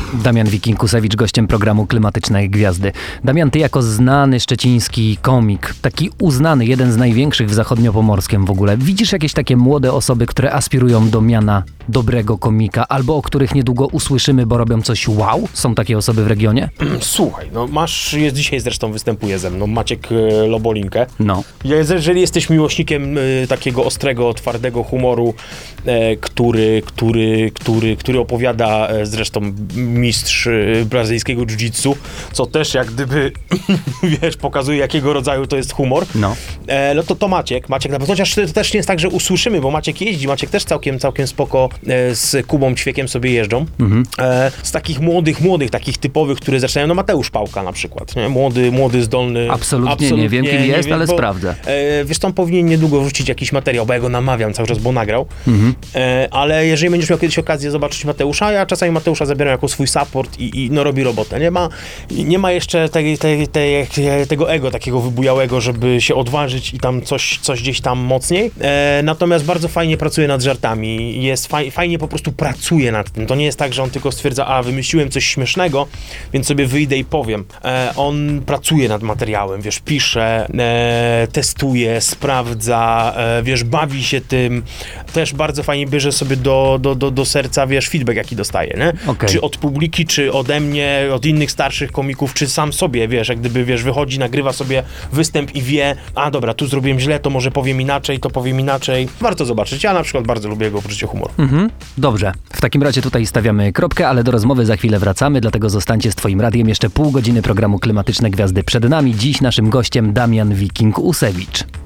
Damian Wiking-Kusewicz, gościem programu Klimatyczne Gwiazdy. Damian, ty jako znany szczeciński komik, taki uznany, jeden z największych w Zachodniopomorskiem w ogóle, widzisz jakieś takie młode osoby, które aspirują do miana dobrego komika, albo o których niedługo usłyszymy, bo robią coś wow? Są takie osoby w regionie? Słuchaj, jest dzisiaj zresztą występuje ze mną Maciek Lobolinkę. No. Jeżeli jesteś miłośnikiem takiego ostrego, twardego humoru, który opowiada zresztą mistrz brazylijskiego jiu-jitsu, co też jak gdyby, wiesz, pokazuje jakiego rodzaju to jest humor. No. To Maciek na pewno, chociaż to też nie jest tak, że usłyszymy, bo Maciek jeździ, Maciek też całkiem spoko z Kubą Ćwiekiem sobie jeżdżą. Z takich młodych, takich typowych, które zaczynają, no Mateusz Pałka na przykład, nie? Młody, zdolny. Absolutnie nie wiem, kim jest, ale sprawdzę. Wiesz, on powinien niedługo wrzucić jakiś materiał, bo ja go namawiam cały czas, bo nagrał. Ale jeżeli będziesz miał kiedyś okazję zobaczyć Mateusza, ja czasami Mateusza zabieram jako swój support i robi robotę. Nie ma jeszcze tego ego takiego wybujałego, żeby się odważyć i tam coś gdzieś tam mocniej. Natomiast bardzo fajnie pracuje nad żartami. Fajnie po prostu pracuje nad tym. To nie jest tak, że on tylko stwierdza, wymyśliłem coś śmiesznego, więc sobie wyjdę i powiem. On pracuje nad materiałem, wiesz, pisze, testuje, sprawdza, wiesz, bawi się tym. Też bardzo fajnie bierze sobie do serca, wiesz, feedback, jaki dostaje, nie? Okay. Czy od publiki, czy ode mnie, od innych starszych komików, czy sam sobie, wiesz, jak gdyby, wiesz, wychodzi, nagrywa sobie występ i wie, dobra, tu zrobiłem źle, to może powiem inaczej. Warto zobaczyć. Ja na przykład bardzo lubię jego poczucie humoru. Dobrze. W takim razie tutaj stawiamy kropkę, ale do rozmowy za chwilę wracamy, dlatego zostańcie z twoim radiem. Jeszcze pół godziny programu Klimatyczne Gwiazdy przed nami. Dziś naszym gościem Damian Wiking-Kusewicz.